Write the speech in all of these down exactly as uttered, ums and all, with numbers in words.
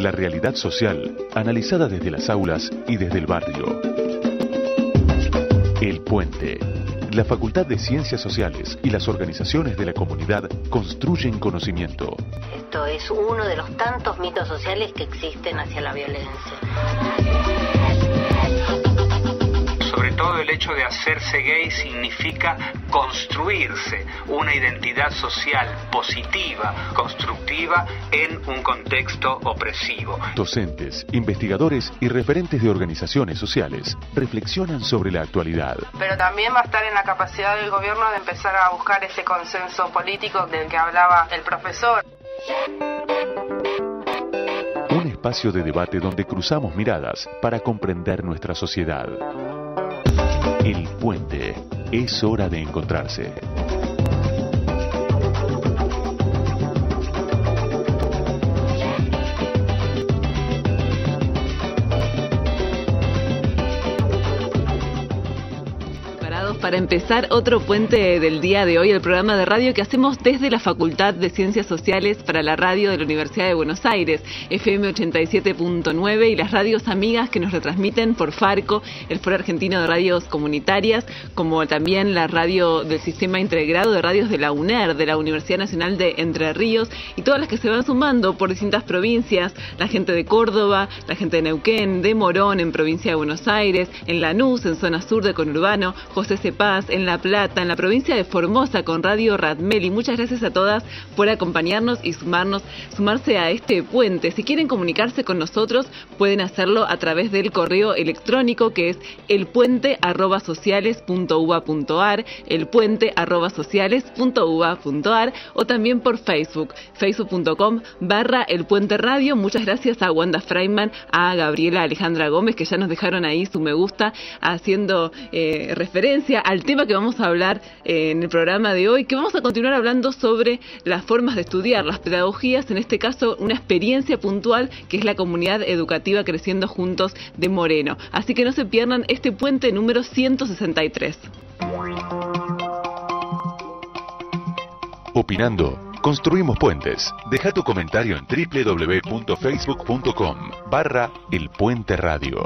La realidad social, analizada desde las aulas y desde el barrio. El Puente. La Facultad de Ciencias Sociales y las organizaciones de la comunidad construyen conocimiento. Esto es uno de los tantos mitos sociales que existen hacia la violencia. Sobre todo el hecho de hacerse gay significa construirse una identidad social positiva, constructiva en un contexto opresivo. Docentes, investigadores y referentes de organizaciones sociales reflexionan sobre la actualidad. Pero también va a estar en la capacidad del gobierno de empezar a buscar ese consenso político del que hablaba el profesor. Un espacio de debate donde cruzamos miradas para comprender nuestra sociedad. El Puente. Es hora de encontrarse. Para empezar otro puente del día de hoy, el programa de radio que hacemos desde la Facultad de Ciencias Sociales para la radio de la Universidad de Buenos Aires, F M ochenta y siete punto nueve, y las radios amigas que nos retransmiten por Farco, el Foro Argentino de Radios Comunitarias, como también la radio del Sistema Integrado de Radios de la UNER, de la Universidad Nacional de Entre Ríos, y todas las que se van sumando por distintas provincias, la gente de Córdoba, la gente de Neuquén, de Morón, en provincia de Buenos Aires, en Lanús, en zona sur de Conurbano, José C. Paz, en La Plata, en la provincia de Formosa con Radio Radmeli. Muchas gracias a todas por acompañarnos y sumarnos, sumarse a este puente. Si quieren comunicarse con nosotros, pueden hacerlo a través del correo electrónico que es elpuente arroba sociales punto uva punto ar, elpuente arroba sociales punto uva punto ar, o también por Facebook, facebook punto com barra elpuente radio. Muchas gracias a Wanda Freiman, a Gabriela Alejandra Gómez, que ya nos dejaron ahí su me gusta, haciendo eh, referencia al tema que vamos a hablar eh, en el programa de hoy, que vamos a continuar hablando sobre las formas de estudiar, las pedagogías, en este caso una experiencia puntual que es la comunidad educativa Creciendo Juntos de Moreno. Así que no se pierdan este puente número ciento sesenta y tres. Opinando, construimos puentes. Deja tu comentario en doble u doble u doble u punto facebook punto com barra El Puente Radio.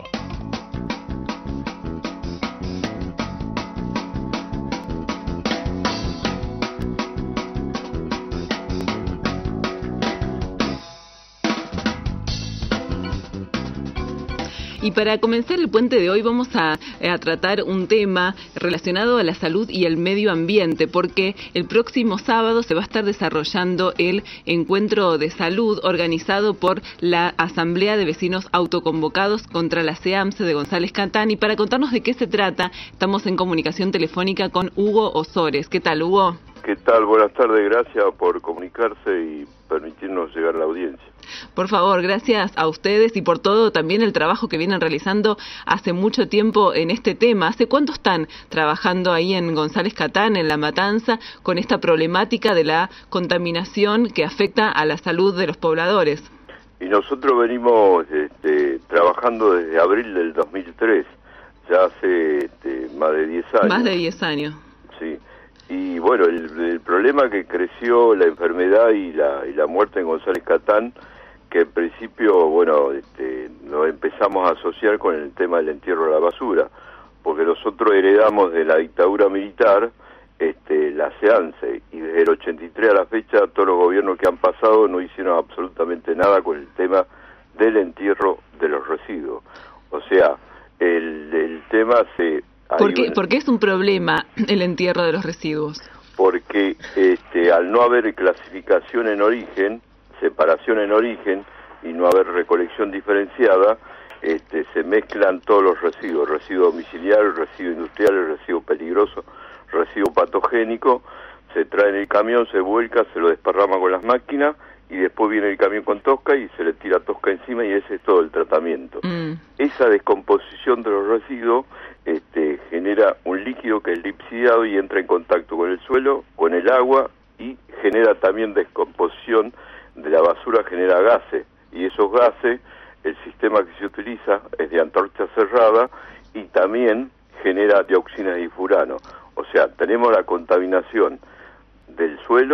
Y para comenzar el puente de hoy vamos a, a tratar un tema relacionado a la salud y el medio ambiente, porque el próximo sábado se va a estar desarrollando el encuentro de salud organizado por la Asamblea de Vecinos Autoconvocados contra la CEAMSE de González Catán. Y para contarnos de qué se trata, estamos en comunicación telefónica con Hugo Osores. ¿Qué tal, Hugo? ¿Qué tal? Buenas tardes, gracias por comunicarse y permitirnos llegar a la audiencia. Por favor, gracias a ustedes y por todo también el trabajo que vienen realizando hace mucho tiempo en este tema. ¿Hace cuánto están trabajando ahí en González Catán, en La Matanza, con esta problemática de la contaminación que afecta a la salud de los pobladores? Y nosotros venimos este, trabajando desde abril del dos mil tres, ya hace este, más de diez años. Más de diez años. Sí. Y bueno, el, el problema que creció la enfermedad y la, y la muerte en González Catán, que en principio, bueno, este, nos empezamos a asociar con el tema del entierro de la basura, porque nosotros heredamos de la dictadura militar este, la CEAMSE, y desde el ochenta y tres a la fecha todos los gobiernos que han pasado no hicieron absolutamente nada con el tema del entierro de los residuos. O sea, el, el tema se... ¿Por qué, un... ¿Por qué es un problema el entierro de los residuos? Porque este, al no haber clasificación en origen, separación en origen y no haber recolección diferenciada, este, se mezclan todos los residuos, residuo domiciliario, residuo industrial, residuo peligroso, residuo patogénico, se trae en el camión, se vuelca, se lo desparrama con las máquinas y después viene el camión con tosca y se le tira tosca encima y ese es todo el tratamiento. Mm. Esa descomposición de los residuos este, genera un líquido que es lipidado y entra en contacto con el suelo, con el agua y genera también descomposición de la basura, genera gases, y esos gases, el sistema que se utiliza es de antorcha cerrada y también genera dioxinas de furano. O sea, tenemos la contaminación del suelo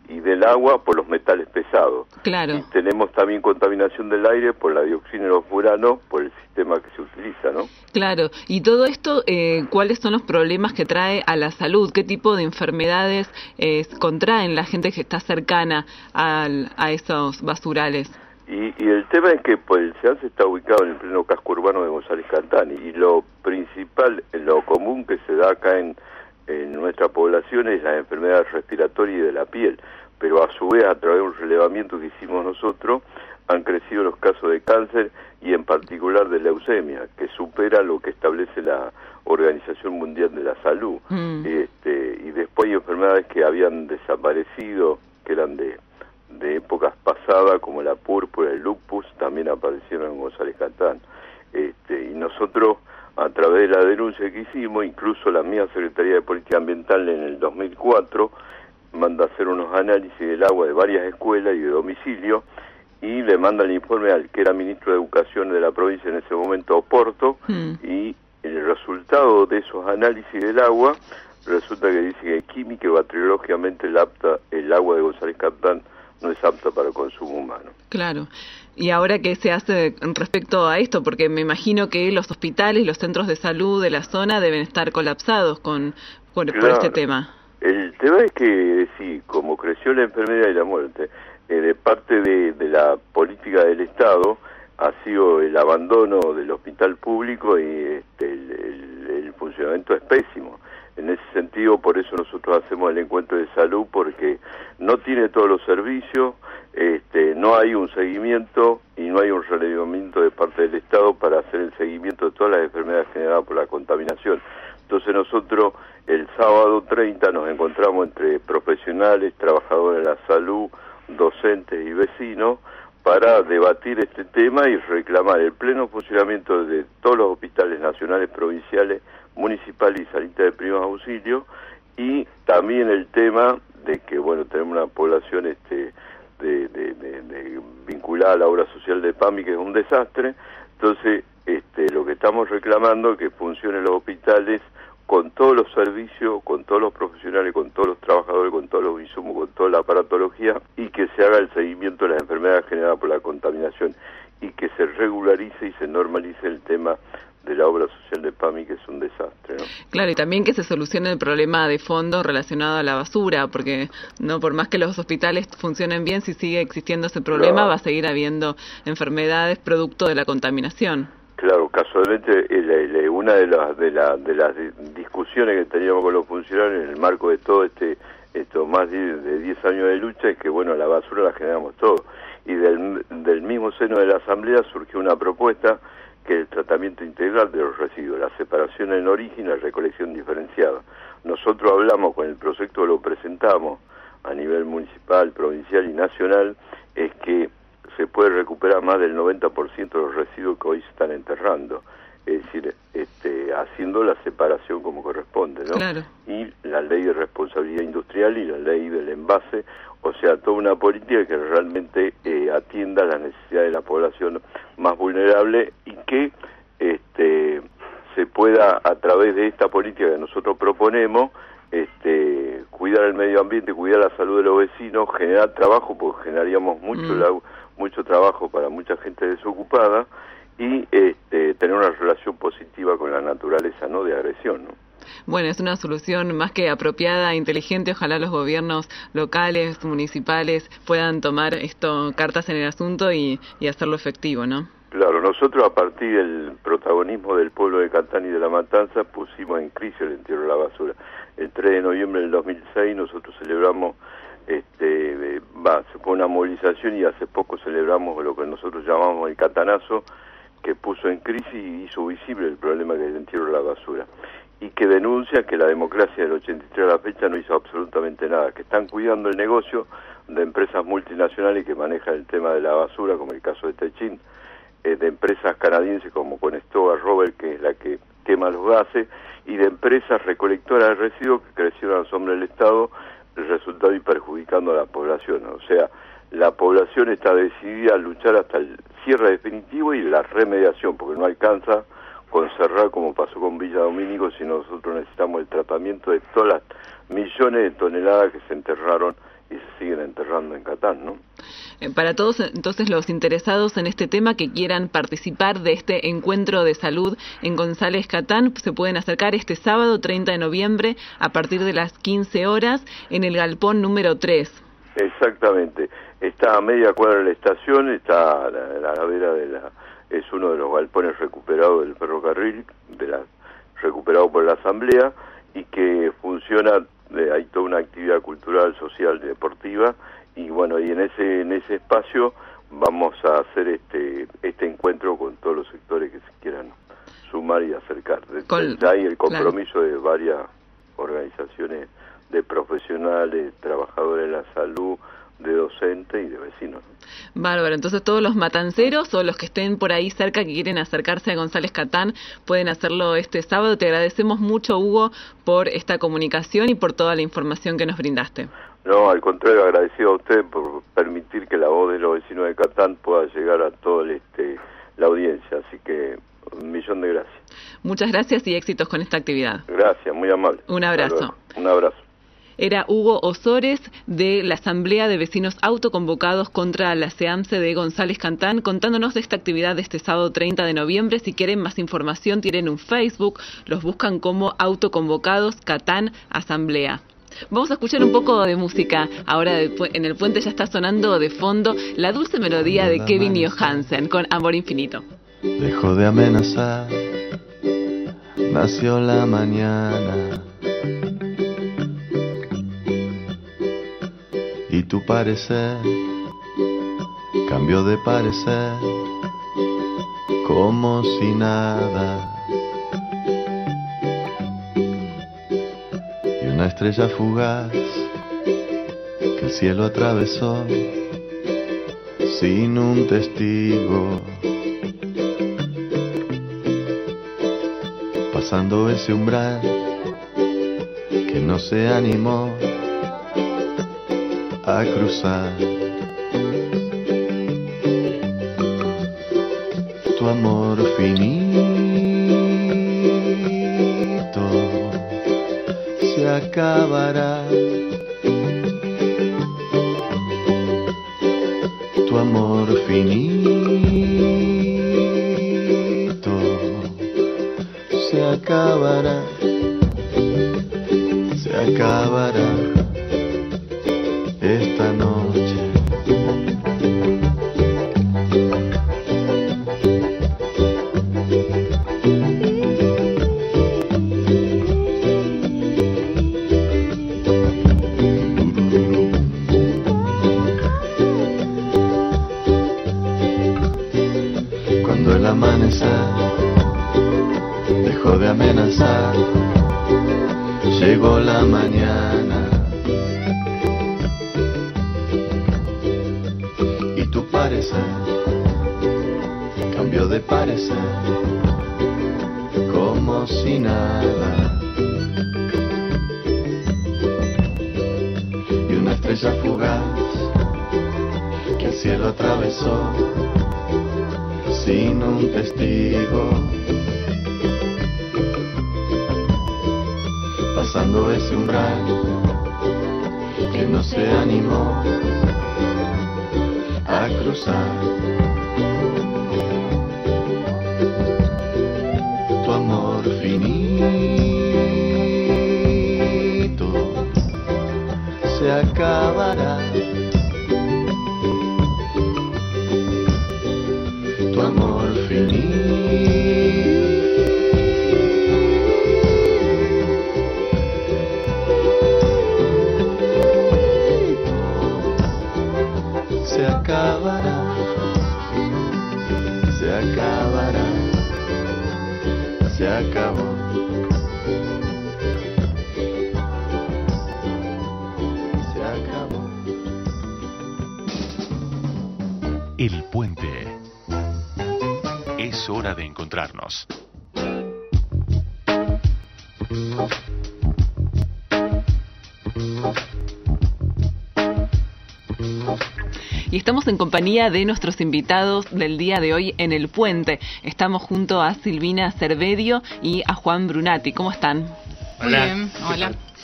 y del agua por los metales pesados. Claro. Y tenemos también contaminación del aire por la dioxina y los furanos, por el sistema que se utiliza, ¿no? Claro. Y todo esto, eh, ¿cuáles son los problemas que trae a la salud? ¿Qué tipo de enfermedades eh, contraen la gente que está cercana al, a esos basurales? Y, y el tema es que pues, el SEANSE está ubicado en el pleno casco urbano de González Catán, y lo principal, lo común que se da acá en, en nuestra población es la enfermedad respiratoria y de la piel, pero a su vez, a través de un relevamiento que hicimos nosotros, han crecido los casos de cáncer y en particular de leucemia, que supera lo que establece la Organización Mundial de la Salud. Mm. Este, y después hay enfermedades que habían desaparecido, que eran de de épocas pasadas, como la púrpura, el lupus, también aparecieron en González Catán. Este, y nosotros, a través de la denuncia que hicimos, incluso la mía Secretaría de Política Ambiental en el dos mil cuatro, manda a hacer unos análisis del agua de varias escuelas y de domicilio, y le manda el informe al que era ministro de Educación de la provincia en ese momento, Oporto, mm. y el resultado de esos análisis del agua, resulta que dice que química y bacteriológicamente el, apta, el agua de González Catán no es apta para el consumo humano. Claro. ¿Y ahora qué se hace respecto a esto? Porque me imagino que los hospitales, los centros de salud de la zona deben estar colapsados con por, claro. por este tema. El tema es que, sí, como creció la enfermedad y la muerte, eh, de parte de, de la política del Estado, ha sido el abandono del hospital público y este, el, el, el funcionamiento es pésimo. En ese sentido, por eso nosotros hacemos el encuentro de salud, porque no tiene todos los servicios, este, no hay un seguimiento y no hay un relevamiento de parte del Estado para hacer el seguimiento de todas las enfermedades generadas por la contaminación. Entonces nosotros el sábado treinta nos encontramos entre profesionales, trabajadores de la salud, docentes y vecinos, para debatir este tema y reclamar el pleno funcionamiento de todos los hospitales nacionales, provinciales, municipales y sanitas de primeros auxilios, y también el tema de que, bueno, tenemos una población este de, de, de, de vinculada a la obra social de PAMI, que es un desastre. Entonces, este lo que estamos reclamando es que funcionen los hospitales con todos los servicios, con todos los profesionales, con todos los trabajadores, con todos los insumos, con toda la aparatología, y que se haga el seguimiento de las enfermedades generadas por la contaminación, y que se regularice y se normalice el tema de la obra social de PAMI, que es un desastre, ¿no? Claro, y también que se solucione el problema de fondo relacionado a la basura, porque no por más que los hospitales funcionen bien, si sigue existiendo ese problema, claro, va a seguir habiendo enfermedades producto de la contaminación. Claro, casualmente eh, una de las de, la, de las discusiones que teníamos con los funcionarios en el marco de todo este estos más de diez años de lucha es que, bueno, la basura la generamos todos, y del, del mismo seno de la Asamblea surgió una propuesta que es el tratamiento integral de los residuos, la separación en origen y la recolección diferenciada. Nosotros hablamos con el proyecto, lo presentamos a nivel municipal, provincial y nacional, es que se puede recuperar más del noventa por ciento de los residuos que hoy se están enterrando, es decir, este, haciendo la separación como corresponde, ¿no? Claro. Y la ley de responsabilidad industrial y la ley del envase, o sea, toda una política que realmente eh, atienda las necesidades de la población más vulnerable, y que este, se pueda, a través de esta política que nosotros proponemos, este, cuidar el medio ambiente, cuidar la salud de los vecinos, generar trabajo, porque generaríamos mucho, mm. la, mucho trabajo para mucha gente desocupada, y este, tener una relación positiva con la naturaleza, no de agresión, ¿no? Bueno, es una solución más que apropiada, inteligente. Ojalá los gobiernos locales, municipales puedan tomar esto, cartas en el asunto y, y hacerlo efectivo, ¿no? Claro, nosotros a partir del protagonismo del pueblo de Catán y de La Matanza pusimos en crisis el entierro de la basura. El tres de noviembre del dos mil seis nosotros celebramos, este, va, se fue una movilización, y hace poco celebramos lo que nosotros llamamos el catanazo, que puso en crisis y hizo visible el problema que es el entierro de la basura, y que denuncia que la democracia del ochenta y tres a la fecha no hizo absolutamente nada, que están cuidando el negocio de empresas multinacionales que manejan el tema de la basura, como el caso de Techin, eh, de empresas canadienses como Conestoga Robert, que es la que quema los gases, y de empresas recolectoras de residuos que crecieron a sombra del Estado, el resultado y perjudicando a la población. O sea, la población está decidida a luchar hasta el cierre definitivo y la remediación, porque no alcanza con cerrar como pasó con Villa Domínico, sino nosotros necesitamos el tratamiento de todas las millones de toneladas que se enterraron y se siguen enterrando en Catán, ¿no? Para todos entonces los interesados en este tema que quieran participar de este encuentro de salud en González Catán, se pueden acercar este sábado treinta de noviembre a partir de las quince horas en el galpón número tres. Exactamente, está a media cuadra de la estación, está a la, a la vera de la, es uno de los galpones recuperados del ferrocarril, de la, recuperado por la Asamblea, y que funciona, eh, hay toda una actividad cultural, social, deportiva, y bueno, y en ese en ese espacio vamos a hacer este este encuentro con todos los sectores que se quieran sumar y acercar. Con, hay el compromiso claro. de varias organizaciones de profesionales, trabajadores de la salud, de docentes y de vecinos. Bárbaro, entonces todos los matanceros o los que estén por ahí cerca que quieren acercarse a González Catán pueden hacerlo este sábado. Te agradecemos mucho, Hugo, por esta comunicación y por toda la información que nos brindaste. No, al contrario, agradecido a usted por permitir que la voz de los vecinos de Catán pueda llegar a toda este, la audiencia, así que un millón de gracias. Muchas gracias y éxitos con esta actividad. Gracias, muy amable. Un abrazo. Un abrazo. Era Hugo Osores de la Asamblea de Vecinos Autoconvocados contra la SEAMSE de González Catán, contándonos de esta actividad de este sábado treinta de noviembre. Si quieren más información, tienen un Facebook, los buscan como Autoconvocados Catán Asamblea. Vamos a escuchar un poco de música. Ahora en el puente ya está sonando de fondo la dulce melodía de Kevin Johansen con Amor Infinito. Dejó de amenazar, nació la mañana. Y tu parecer cambió de parecer como si nada. Y una estrella fugaz que el cielo atravesó sin un testigo, pasando ese umbral que no se animó a cruzar. Tu amor finito se acabará. Tu amor finito se acabará. Se acabará esta noche. Cuando el amanecer dejó de amenazar, llegó la mañana. Cambió de parecer como si nada. Y una estrella fugaz que el cielo atravesó sin un testigo, pasando ese umbral que no se animó a cruzar. Tu amor finito se acabará. Tu amor finito se acabará, se acabará, se acabó. Se acabó. El puente. Es hora de encontrarnos. Y estamos en compañía de nuestros invitados del día de hoy en El Puente. Estamos junto a Silvina Cervedio y a Juan Brunati. ¿Cómo están? Hola. Muy bien, hola.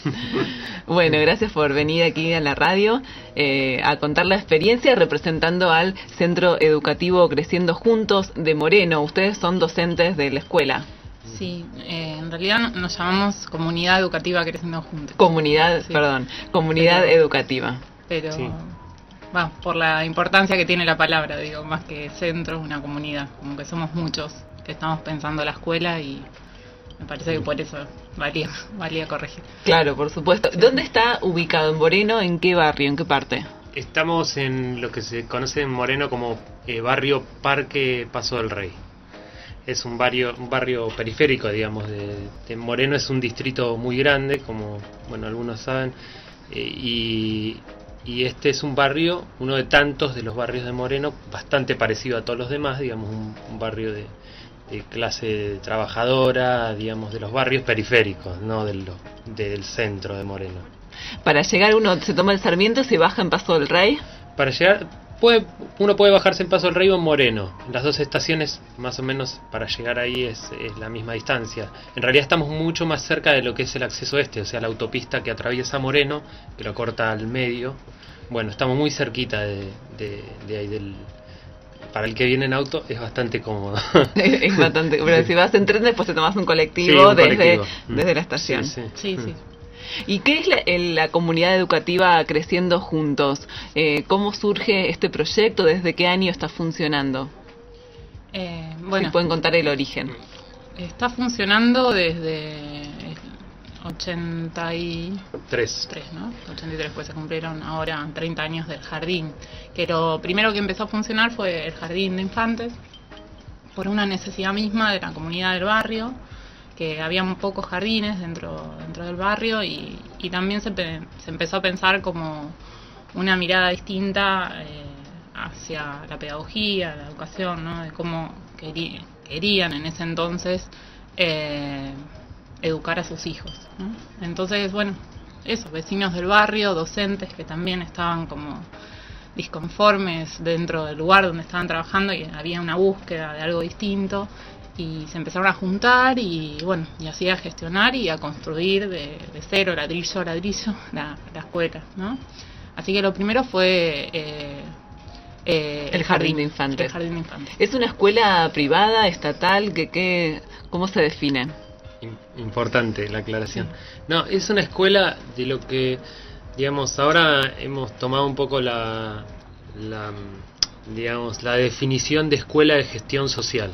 Bueno, gracias por venir aquí a la radio eh, a contar la experiencia representando al Centro Educativo Creciendo Juntos de Moreno. Ustedes son docentes de la escuela. Sí, eh, en realidad nos llamamos Comunidad Educativa Creciendo Juntos. Comunidad, sí. perdón, Comunidad pero, Educativa. Pero, sí. bueno, por la importancia que tiene la palabra, digo, más que centro, una comunidad, como que somos muchos que estamos pensando la escuela y me parece que por eso valía, valía corregir. Claro, por supuesto. ¿Dónde está ubicado en Moreno? ¿En qué barrio? ¿En qué parte? Estamos en lo que se conoce en Moreno como eh, barrio Parque Paso del Rey. Es un barrio un barrio periférico, digamos, de, de Moreno. Es un distrito muy grande, como bueno algunos saben, eh, y, y este es un barrio, uno de tantos de los barrios de Moreno, bastante parecido a todos los demás, digamos, un, un barrio de de clase trabajadora, digamos, de los barrios periféricos, no del, del centro de Moreno. Para llegar uno se toma el Sarmiento y se baja en Paso del Rey. Para llegar, puede, uno puede bajarse en Paso del Rey o en Moreno. Las dos estaciones, más o menos, para llegar ahí es, es la misma distancia. En realidad estamos mucho más cerca de lo que es el acceso este, o sea, la autopista que atraviesa Moreno, que lo corta al medio. Bueno, estamos muy cerquita de, de, de ahí del... Para el que viene en auto es bastante cómodo. Es bastante, pero si vas en tren después te tomas un colectivo, sí, un desde, colectivo. desde la estación. Sí, sí. sí, sí. ¿Y qué es la, la comunidad educativa Creciendo Juntos? Eh, ¿Cómo surge este proyecto? ¿Desde qué año está funcionando? Eh, bueno, si pueden contar el origen. Está funcionando desde ochenta y tres, ¿no? ochenta y tres, pues se cumplieron ahora treinta años del jardín, que lo primero que empezó a funcionar fue el jardín de infantes, por una necesidad misma de la comunidad del barrio, que había pocos jardines dentro, dentro del barrio, y, y también se, se empezó a pensar como una mirada distinta eh, hacia la pedagogía, la educación, ¿no? De cómo querí, querían en ese entonces eh, educar a sus hijos, ¿no? Entonces, bueno, eso, vecinos del barrio, docentes que también estaban como disconformes dentro del lugar donde estaban trabajando y había una búsqueda de algo distinto, y se empezaron a juntar y bueno, y así a gestionar y a construir de, de cero, ladrillo a ladrillo, la, la escuela, ¿no? Así que lo primero fue eh, eh, el, el jardín, jardín de infantes. El jardín de infantes. ¿Es una escuela privada, estatal? Que, que, ¿Cómo se define? Importante la aclaración. No, es una escuela de lo que, digamos, ahora hemos tomado un poco la, la digamos, la definición de escuela de gestión social,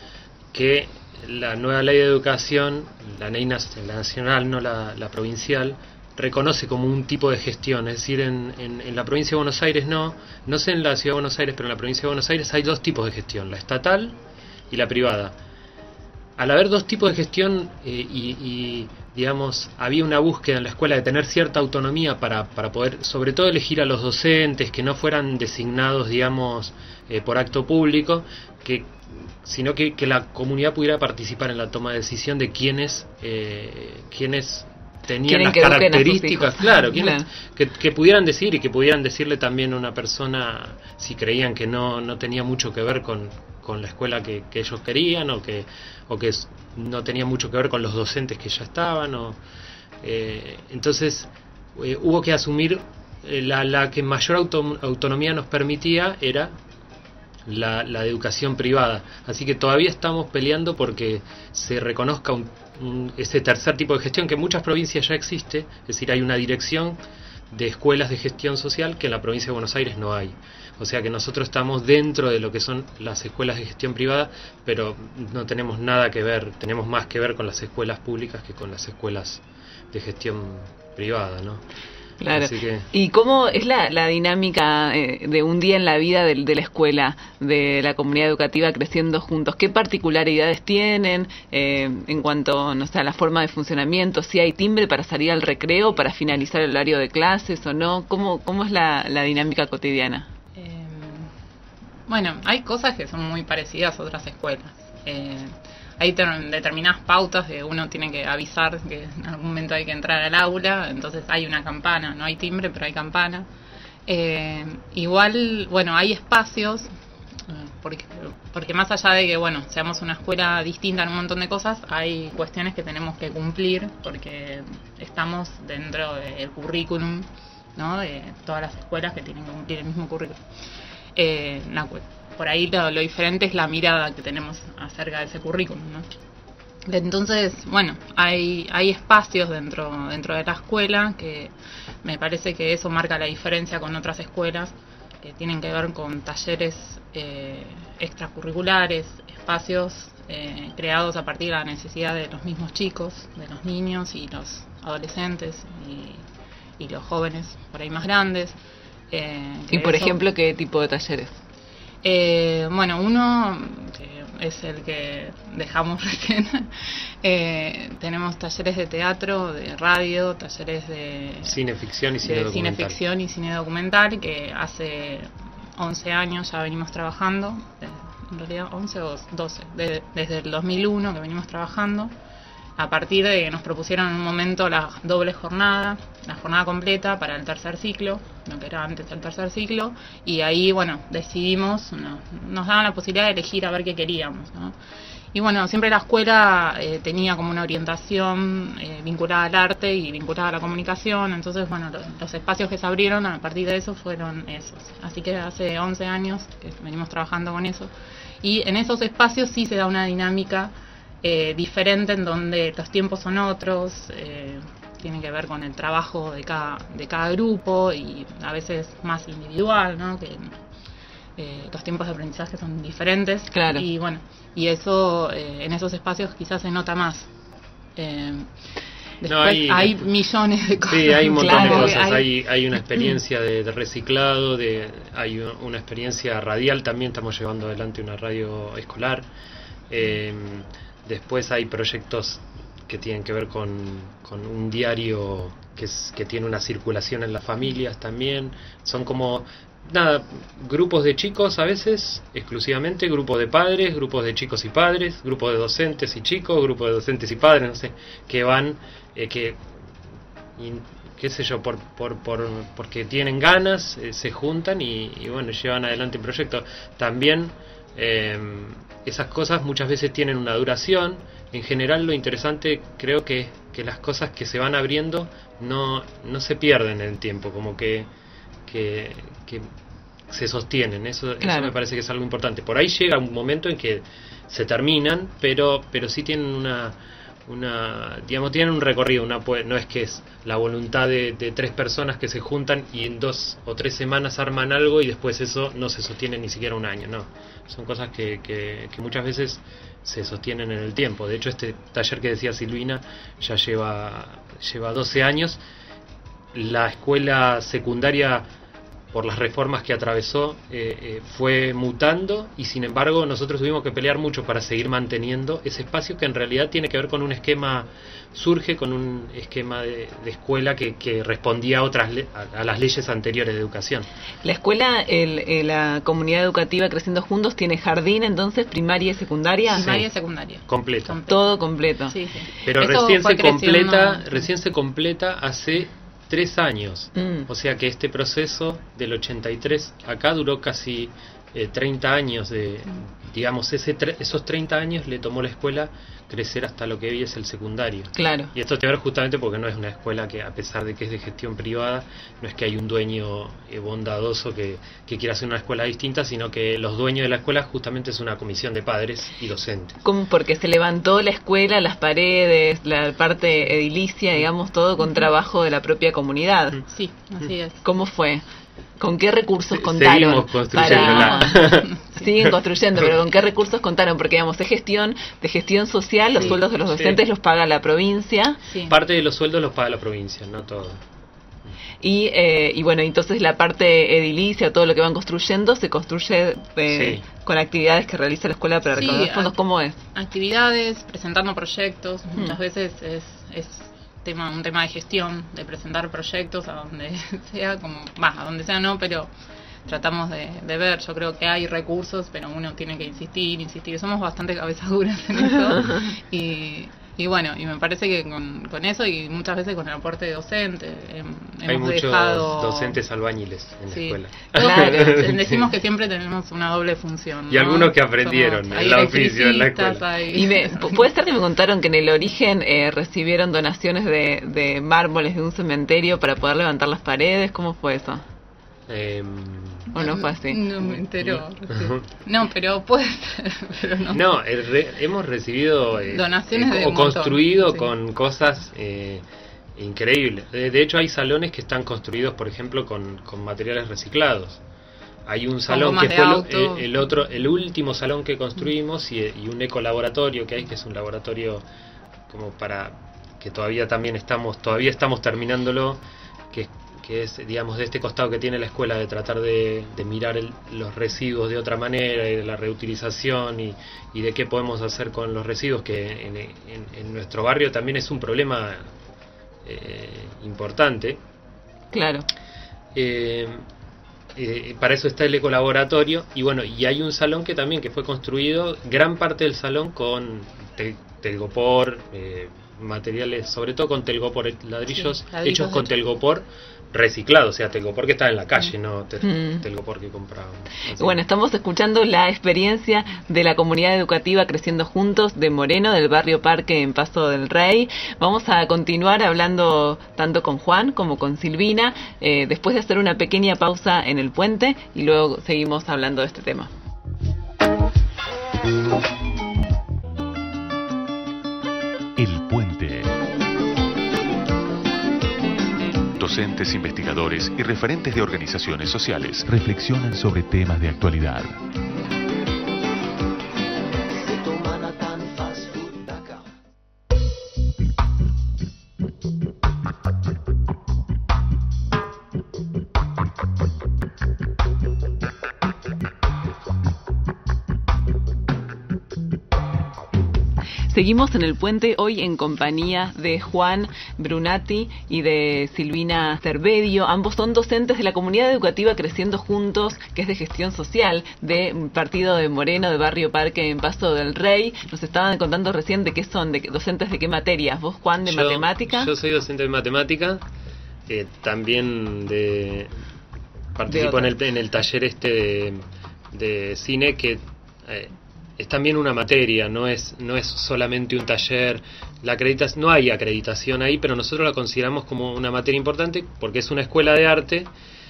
que la nueva ley de educación, la ley nacional, no la, la provincial, reconoce como un tipo de gestión. Es decir, en, en, en la provincia de Buenos Aires no, no sé en la ciudad de Buenos Aires, pero en la provincia de Buenos Aires hay dos tipos de gestión, la estatal y la privada. Al haber dos tipos de gestión eh, y, y, digamos, había una búsqueda en la escuela de tener cierta autonomía para, para poder, sobre todo, elegir a los docentes que no fueran designados, digamos, eh, por acto público, que sino que, que la comunidad pudiera participar en la toma de decisión de quiénes, eh, quiénes tenían las características, claro, quienes, claro. Que, que pudieran decir y que pudieran decirle también a una persona si creían que no, no tenía mucho que ver con, con la escuela que, que ellos querían, o que o que no tenía mucho que ver con los docentes que ya estaban, o eh, entonces eh, hubo que asumir eh, la, la que mayor auto, autonomía nos permitía era la, la de educación privada, así que todavía estamos peleando porque se reconozca un, un, ese tercer tipo de gestión que en muchas provincias ya existe, es decir, hay una dirección de escuelas de gestión social que en la provincia de Buenos Aires no hay. O sea que nosotros estamos dentro de lo que son las escuelas de gestión privada, pero no tenemos nada que ver, tenemos más que ver con las escuelas públicas que con las escuelas de gestión privada, ¿no? Claro. Así que... ¿Y cómo es la, la dinámica eh, de un día en la vida de, de la escuela, de la comunidad educativa Creciendo Juntos? ¿Qué particularidades tienen eh, en cuanto, no sé, a la forma de funcionamiento? ¿Si hay timbre para salir al recreo, para finalizar el horario de clases o no? ¿Cómo, cómo es la, la dinámica cotidiana? Bueno, hay cosas que son muy parecidas a otras escuelas. Eh, hay ter- determinadas pautas de uno tiene que avisar que en algún momento hay que entrar al aula, entonces hay una campana, no hay timbre, pero hay campana. Eh, igual, bueno, hay espacios, porque, porque más allá de que, bueno, seamos una escuela distinta en un montón de cosas, hay cuestiones que tenemos que cumplir porque estamos dentro del currículum, ¿no?, de todas las escuelas que tienen que cumplir el mismo currículum. Eh, no, por ahí lo, lo diferente es la mirada que tenemos acerca de ese currículum, ¿no? Entonces, bueno, hay hay espacios dentro dentro de la escuela que me parece que eso marca la diferencia con otras escuelas que tienen que ver con talleres eh, extracurriculares, espacios eh, creados a partir de la necesidad de los mismos chicos, de los niños y los adolescentes y, y los jóvenes por ahí más grandes. Eh, y por eso, ejemplo, ¿qué tipo de talleres? Eh, bueno, uno que es el que dejamos recién. eh, tenemos talleres de teatro, de radio, talleres de cineficción y cine de documental. cineficción y cine documental, que hace once años ya venimos trabajando, en realidad once o doce, de, desde el dos mil uno que venimos trabajando, a partir de que nos propusieron en un momento la doble jornada, la jornada completa para el tercer ciclo, lo que era antes del tercer ciclo, y ahí, bueno, decidimos, no, nos daban la posibilidad de elegir a ver qué queríamos, ¿no? Y bueno, siempre la escuela eh, tenía como una orientación eh, vinculada al arte y vinculada a la comunicación, entonces, bueno, los, los espacios que se abrieron a partir de eso fueron esos. Así que hace once años que venimos trabajando con eso, y en esos espacios sí se da una dinámica Eh, diferente, en donde los tiempos son otros, eh, tienen que ver con el trabajo de cada de cada grupo y a veces más individual, ¿no? Que eh, los tiempos de aprendizaje son diferentes. Claro. Y bueno, y eso eh, en esos espacios quizás se nota más. Eh, después no, hay, hay millones de cosas. Sí, hay un montón claro, de cosas. hay, Hay, hay una experiencia de, de reciclado, de hay una experiencia radial. También estamos llevando adelante una radio escolar. Eh, Después hay proyectos que tienen que ver con, con un diario que, es, que tiene una circulación en las familias también. Son como, nada, grupos de chicos a veces, exclusivamente, grupos de padres, grupos de chicos y padres, grupos de docentes y chicos, grupos de docentes y padres, no sé, que van, eh, que, y, qué sé yo, por, por, por, porque tienen ganas, eh, se juntan y, y bueno, llevan adelante el proyecto. También Eh, esas cosas muchas veces tienen una duración. En general, lo interesante creo que que las cosas que se van abriendo no no se pierden en el tiempo, como que que, que se sostienen. Eso, claro. Eso me parece que es algo importante. Por ahí llega un momento en que se terminan, pero pero sí tienen una una digamos tienen un recorrido. Una no es que es la voluntad de, de tres personas que se juntan y en dos o tres semanas arman algo y después eso no se sostiene ni siquiera un año. No, son cosas que, que, que muchas veces se sostienen en el tiempo. De hecho, este taller que decía Silvina ya lleva lleva doce años. La escuela secundaria, por las reformas que atravesó, eh, eh, fue mutando y sin embargo nosotros tuvimos que pelear mucho para seguir manteniendo ese espacio que en realidad tiene que ver con un esquema, surge con un esquema de, de escuela que, que respondía a otras le- a, a las leyes anteriores de educación. La escuela, el, el, la comunidad educativa Creciendo Juntos tiene jardín, entonces, primaria y secundaria. Primaria y Sí. secundaria. Completo. Completo. Todo completo. Sí, sí. Pero Eso recién fue se completa, creciendo. recién se completa hace tres años. Mm. O sea que este proceso del ochenta y tres acá duró casi eh, treinta años. De, digamos, ese tre- esos treinta años le tomó la escuela crecer hasta lo que hoy es el secundario. Claro. Y esto te ver justamente porque no es una escuela que, a pesar de que es de gestión privada, no es que hay un dueño eh, bondadoso que, que quiera hacer una escuela distinta, sino que los dueños de la escuela justamente es una comisión de padres y docentes. ¿Cómo? Porque se levantó la escuela, las paredes, la parte edilicia, digamos, todo con trabajo de la propia comunidad. Sí, así es. ¿Cómo fue? ¿Con qué recursos Se- contaron? seguimos construyéndola. Para- Siguen construyendo, pero ¿con qué recursos contaron? Porque, digamos, es gestión, de gestión social, los Sí, sueldos de los sí. docentes los paga la provincia. Sí. Parte de los sueldos los paga la provincia, no todo. Y, eh, y bueno, entonces la parte edilicia, todo lo que van construyendo, se construye eh, Sí. con actividades que realiza la escuela para Sí, recaudar fondos. a- ¿Cómo es? Actividades, presentando proyectos, Mm. muchas veces es, es tema un tema de gestión, de presentar proyectos a donde sea, como va, a donde sea no, pero tratamos de, de ver, yo creo que hay recursos, pero uno tiene que insistir, insistir, somos bastante cabezas duras en eso y, Y bueno, y me parece que con, con eso y muchas veces con el aporte de docente eh, hay hemos muchos dejado... docentes albañiles en sí. la escuela. Claro, decimos que siempre tenemos una doble función, ¿no? Y algunos que aprendieron Somos, el oficio en la escuela. Hay... Y me, puede ser que me contaron que en el origen eh, recibieron donaciones de, de mármoles de un cementerio para poder levantar las paredes. ¿Cómo fue eso? Eh, ¿O no fue así? No me enteró. No, pero puede ser. Pero no, no eh, re, hemos recibido eh, donaciones eh, de o un construido montón, con sí. cosas eh, increíbles. De, de hecho, hay salones que están construidos, por ejemplo, con, con materiales reciclados. Hay un salón que fue el, el otro, el último salón que construimos y, y un ecolaboratorio que hay, que es un laboratorio como para que todavía también estamos, todavía estamos terminándolo, que que es, digamos, de este costado que tiene la escuela de tratar de, de mirar el, los residuos de otra manera y de la reutilización y, y de qué podemos hacer con los residuos, que en, en, en nuestro barrio también es un problema eh, importante. Claro. Eh, eh, para eso está el ecolaboratorio y bueno, y hay un salón que también que fue construido, gran parte del salón con tel, telgopor, eh, materiales, sobre todo con telgopor, ladrillos, sí, ladrillos hechos con telgopor reciclado, o sea, telgopor que está en la calle, mm. no tel, mm. telgopor que compramos. Así. Bueno, estamos escuchando la experiencia de la comunidad educativa Creciendo Juntos de Moreno, del barrio Parque en Paso del Rey. Vamos a continuar hablando tanto con Juan como con Silvina, eh, después de hacer una pequeña pausa en el puente y luego seguimos hablando de este tema. El Puente. Docentes, investigadores y referentes de organizaciones sociales reflexionan sobre temas de actualidad. Seguimos en el puente hoy en compañía de Juan Brunati y de Silvina Cervedio. Ambos son docentes de la comunidad educativa Creciendo Juntos, que es de gestión social, de partido de Moreno, de Barrio Parque en Paso del Rey. Nos estaban contando recién de qué son, de docentes de qué materias. ¿Vos, Juan, de yo, matemática? Yo soy docente de matemática, eh, también de participo de en, el, en el taller este de, de cine que... Eh, es también una materia, no es no es solamente un taller. La acreditación, no hay acreditación ahí, pero nosotros la consideramos como una materia importante porque es una escuela de arte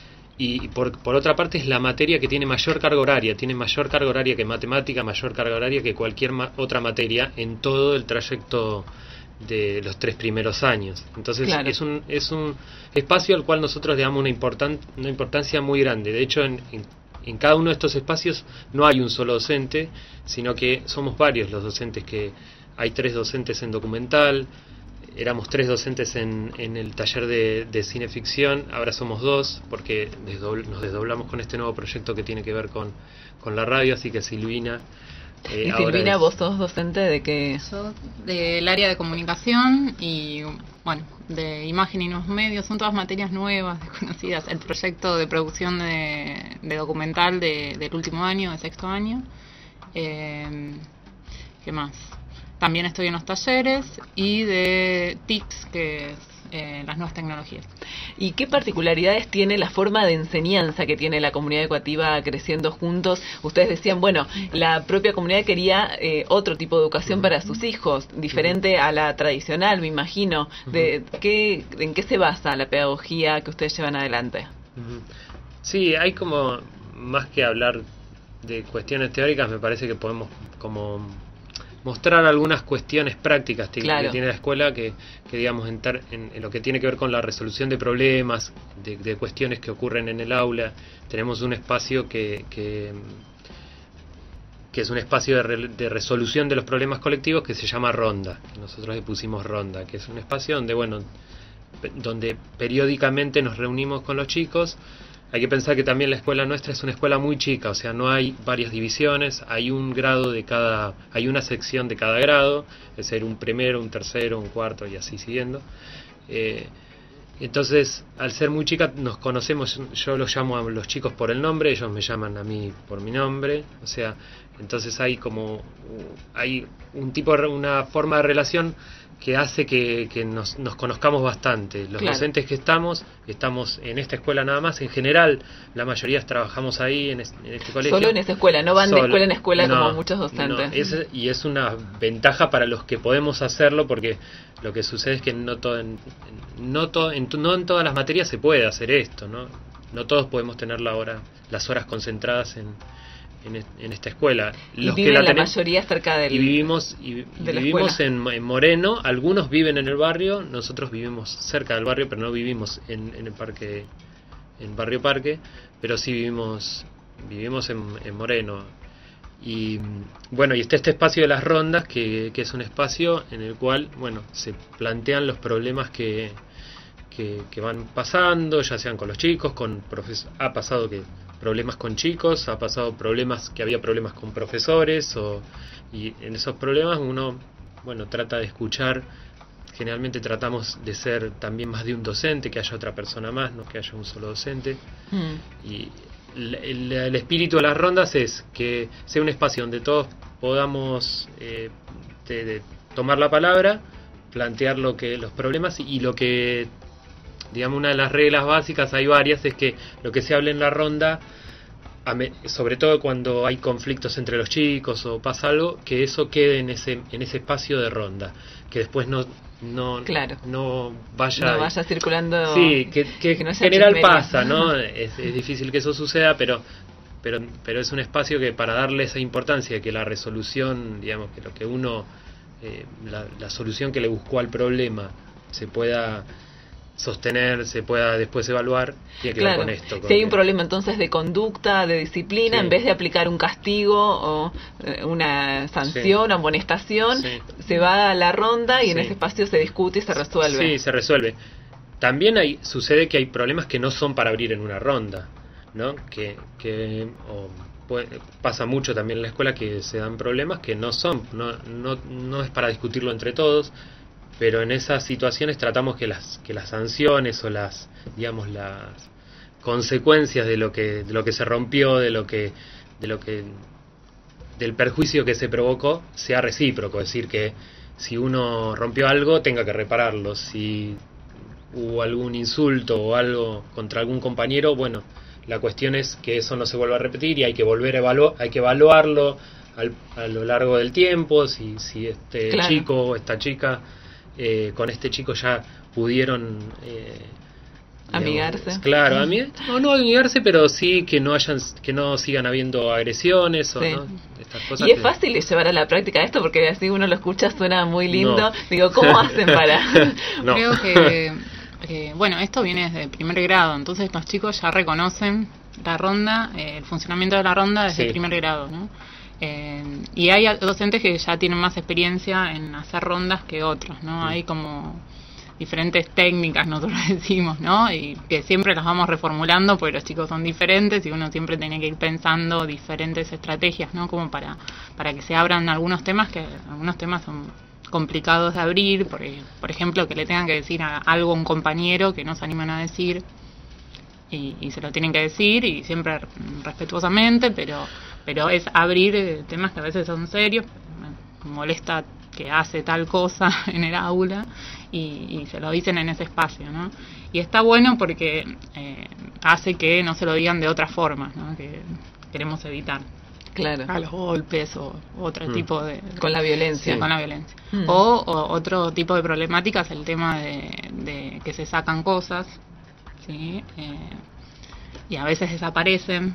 y por, por otra parte es la materia que tiene mayor carga horaria, tiene mayor carga horaria que matemática, mayor carga horaria que cualquier ma- otra materia en todo el trayecto de los tres primeros años. Entonces claro. es un es un espacio al cual nosotros le damos una, importan, una importancia muy grande. De hecho, en, en En cada uno de estos espacios no hay un solo docente, sino que somos varios los docentes, que hay tres docentes en documental, éramos tres docentes en, en el taller de, de cineficción, ahora somos dos, porque desdobl, nos desdoblamos con este nuevo proyecto que tiene que ver con, con la radio, así que Silvina... Eh, ¿Y Silvina, es... vos sos docente de qué? Yo del área de comunicación y, bueno, de imagen y nuevos medios, son todas materias nuevas, desconocidas. El proyecto de producción de, de documental de, del último año, de sexto año. Eh, ¿Qué más? También estoy en los talleres y de T I C S, que es eh, las nuevas tecnologías. ¿Y qué particularidades tiene la forma de enseñanza que tiene la comunidad educativa Creciendo Juntos? Ustedes decían, bueno, la propia comunidad quería eh, otro tipo de educación para sus hijos, diferente a la tradicional, me imagino. De, ¿qué, ¿En qué se basa la pedagogía que ustedes llevan adelante? Sí, hay como, más que hablar de cuestiones teóricas, me parece que podemos como... mostrar algunas cuestiones prácticas que, claro. que tiene la escuela que, que digamos en, ter, en, en lo que tiene que ver con la resolución de problemas, de, de cuestiones que ocurren en el aula. Tenemos un espacio que, que, que es un espacio de, re, de resolución de los problemas colectivos que se llama Ronda. Nosotros le pusimos Ronda, que es un espacio donde, bueno, donde periódicamente nos reunimos con los chicos. Hay que pensar que también la escuela nuestra es una escuela muy chica, o sea, no hay varias divisiones, hay un grado de cada, hay una sección de cada grado, es decir, un primero, un tercero, un cuarto y así siguiendo. Eh, entonces, al ser muy chica, nos conocemos, yo los llamo a los chicos por el nombre, ellos me llaman a mí por mi nombre, o sea, Entonces hay como hay un tipo de, una forma de relación que hace que, que nos, nos conozcamos bastante. Los claro. docentes que estamos, estamos en esta escuela nada más. En general, la mayoría trabajamos ahí en, es, en este colegio. Solo en esa escuela, no van Solo, de escuela en escuela no, como muchos docentes. No, es, y es una ventaja para los que podemos hacerlo, porque lo que sucede es que no, todo en, no, todo en, no en todas las materias se puede hacer esto, ¿no? No todos podemos tener la hora, las horas concentradas en... En, en esta escuela. Los y viven que la, la tenemos, mayoría cerca del, y vivimos y, y vivimos en, en Moreno. Algunos viven en el barrio, nosotros vivimos cerca del barrio, pero no vivimos en, en el parque, en Barrio Parque, pero sí vivimos vivimos en, en Moreno. Y bueno, y está este espacio de las rondas, que, que es un espacio en el cual, bueno, se plantean los problemas que, que, que van pasando, ya sean con los chicos, con profes- ha pasado que problemas con chicos, ha pasado problemas que había problemas con profesores, o, y en esos problemas uno, bueno, trata de escuchar. Generalmente tratamos de ser también más de un docente, que haya otra persona más, no que haya un solo docente. Mm. Y el, el, el espíritu de las rondas es que sea un espacio donde todos podamos eh, de, de tomar la palabra, plantear lo que los problemas y, y lo que, digamos, una de las reglas básicas, hay varias, es que lo que se hable en la ronda, sobre todo cuando hay conflictos entre los chicos o pasa algo, que eso quede en ese en ese espacio de ronda, que después no no claro. no vaya no vaya circulando. Sí, que, que, que no en general pasa, ¿no? es, es difícil que eso suceda, pero pero pero es un espacio que, para darle esa importancia, que la resolución, digamos, que lo que uno eh, la, la solución que le buscó al problema se pueda sostener, se pueda después evaluar, tiene que claro. ver con esto. Con si hay que... un problema entonces de conducta, de disciplina, sí. en vez de aplicar un castigo o eh, una sanción sí. o amonestación, sí. se va a la ronda y sí. en ese espacio se discute y se resuelve. Sí, se resuelve. También hay sucede que hay problemas que no son para abrir en una ronda, ¿no? Que, que o puede, pasa mucho también en la escuela, que se dan problemas que no son, no, no, no es para discutirlo entre todos. Pero en esas situaciones tratamos que las que las sanciones o las, digamos, las consecuencias de lo que de lo que se rompió, de lo que de lo que del perjuicio que se provocó, sea recíproco, es decir, que si uno rompió algo tenga que repararlo, si hubo algún insulto o algo contra algún compañero, bueno, la cuestión es que eso no se vuelva a repetir y hay que volver a evaluar, hay que evaluarlo al, a lo largo del tiempo, si si este claro. chico o esta chica Eh, con este chico ya pudieron eh, amigarse. Digamos, claro, mm. amig- no, no amigarse, pero sí que no hayan, que no sigan habiendo agresiones o sí. no, estas cosas. Y es que... fácil de llevar a la práctica esto, porque así uno lo escucha, suena muy lindo. No. Digo, ¿cómo hacen para...? no. Creo que, eh, bueno, esto viene desde primer grado, entonces los chicos ya reconocen la ronda, eh, el funcionamiento de la ronda desde sí. primer grado, ¿no? Eh, y hay docentes que ya tienen más experiencia en hacer rondas que otros, ¿no? Sí. Hay como diferentes técnicas, nosotros decimos, ¿no? Y que siempre las vamos reformulando porque los chicos son diferentes y uno siempre tiene que ir pensando diferentes estrategias, ¿no? Como para, para que se abran algunos temas, que algunos temas son complicados de abrir, porque, por ejemplo, que le tengan que decir a, algo a un compañero que no se animan a decir y, y se lo tienen que decir, y siempre respetuosamente, pero pero es abrir eh, temas que a veces son serios. Me molesta que hace tal cosa en el aula y, y se lo dicen en ese espacio, ¿no? Y está bueno porque eh, hace que no se lo digan de otra forma, ¿no? Que queremos evitar. Claro. A los golpes o otro mm. tipo de... Con la violencia. Sí, con la violencia. Mm. O, o otro tipo de problemáticas, el tema de, de que se sacan cosas, ¿sí? Eh, y a veces desaparecen.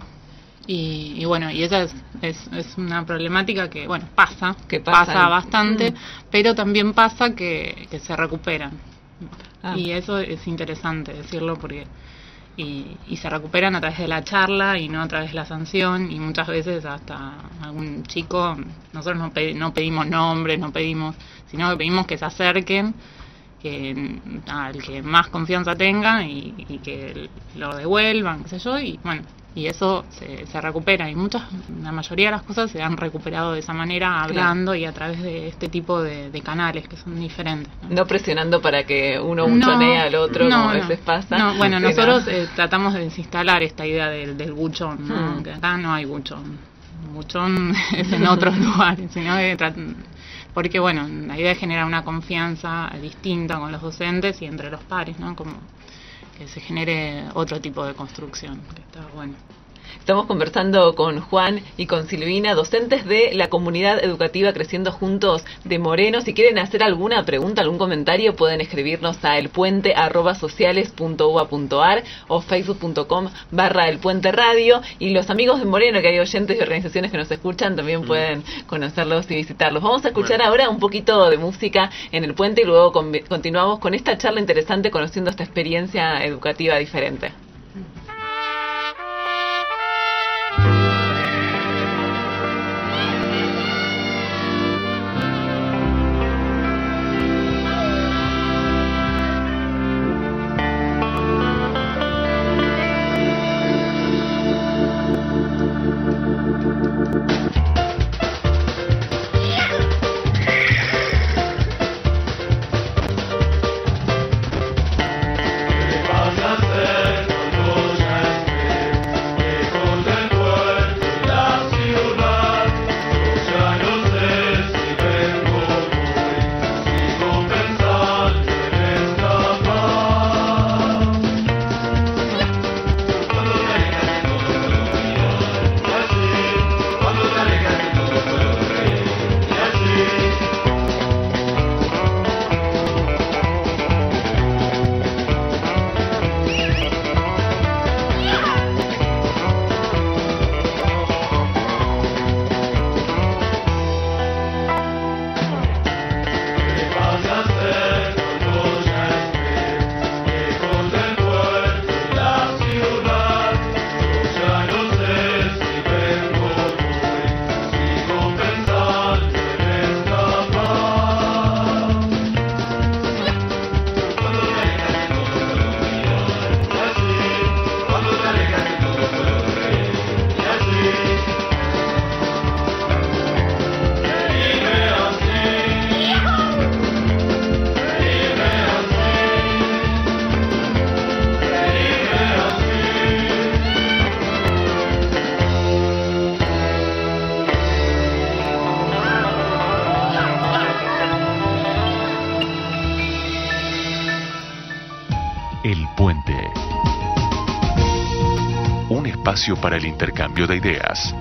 Y, y bueno, y esa es, es, es una problemática que, bueno, pasa, que pasa, pasa bastante, mm. pero también pasa que, que se recuperan. Ah. Y eso es interesante decirlo porque... Y, y se recuperan a través de la charla y no a través de la sanción, y muchas veces hasta algún chico, nosotros no, pedi- no pedimos nombres, no pedimos, sino que pedimos que se acerquen, que al que más confianza tenga y, y que lo devuelvan, qué sé yo, y bueno, y eso se, se recupera, y muchas, la mayoría de las cosas se han recuperado de esa manera, hablando, claro. y a través de este tipo de, de canales que son diferentes, ¿no? No presionando para que uno buchonee no, al otro, no, como a veces pasa. No, bueno, nosotros eh, tratamos de desinstalar esta idea del, del buchón, ¿no? Hmm. Que acá no hay buchón. muchón es en otros lugares, sino que tra- porque bueno, la idea es generar una confianza distinta con los docentes y entre los pares, ¿no? Como que se genere otro tipo de construcción, que está bueno. Estamos conversando con Juan y con Silvina, docentes de la comunidad educativa Creciendo Juntos de Moreno. Si quieren hacer alguna pregunta, algún comentario, pueden escribirnos a elpuente arroba sociales punto u a punto a r o facebook punto com barra elpuente radio. Y los amigos de Moreno, que hay oyentes y organizaciones que nos escuchan, también mm. pueden conocerlos y visitarlos. Vamos a escuchar bueno. ahora un poquito de música en El Puente y luego con, continuamos con esta charla interesante conociendo esta experiencia educativa diferente. El Puente. Un espacio para el intercambio de ideas.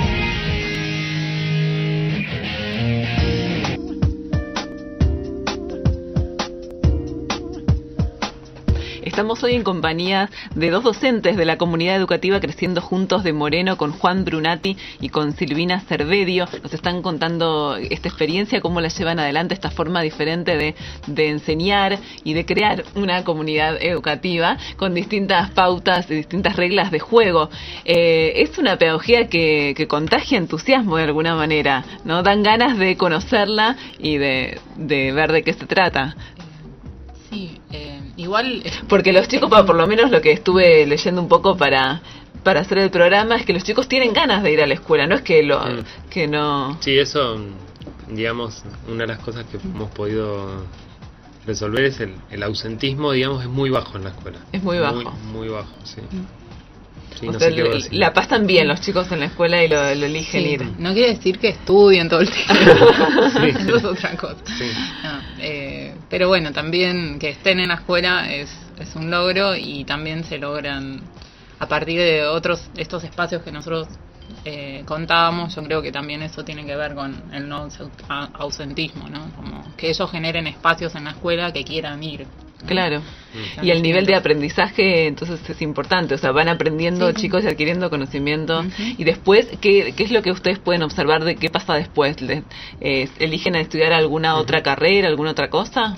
Estamos hoy en compañía de dos docentes de la comunidad educativa Creciendo Juntos de Moreno, con Juan Brunati y con Silvina Cervedio. Nos están contando esta experiencia, cómo la llevan adelante, esta forma diferente de, de enseñar y de crear una comunidad educativa con distintas pautas y distintas reglas de juego. Eh, es una pedagogía que, que contagia entusiasmo de alguna manera, ¿no? Dan ganas de conocerla y de, de ver de qué se trata. Sí, eh, igual... Porque los chicos, por lo menos lo que estuve leyendo un poco para para hacer el programa, es que los chicos tienen ganas de ir a la escuela, no es que lo mm. que no... Sí, eso, digamos, una de las cosas que hemos podido resolver es el, el ausentismo, digamos, es muy bajo en la escuela. Es muy bajo. Muy, muy bajo, sí. Sí, o no sea, sé le, la pasan bien los chicos en la escuela y lo, lo eligen sí, ir. No quiere decir que estudien todo el tiempo. Sí. Eso es otra cosa. Sí. No, eh, pero bueno, también que estén en la escuela es, es un logro, y también se logran a partir de otros estos espacios que nosotros eh, contábamos. Yo creo que también eso tiene que ver con el no ausentismo, ¿no? Como que ellos generen espacios en la escuela que quieran ir. Claro, mm. y el nivel de aprendizaje entonces es importante, o sea, van aprendiendo sí. chicos y adquiriendo conocimiento, uh-huh. y después, ¿qué, ¿qué es lo que ustedes pueden observar de qué pasa después? ¿Les, eh, ¿Eligen a estudiar alguna uh-huh. otra carrera, alguna otra cosa?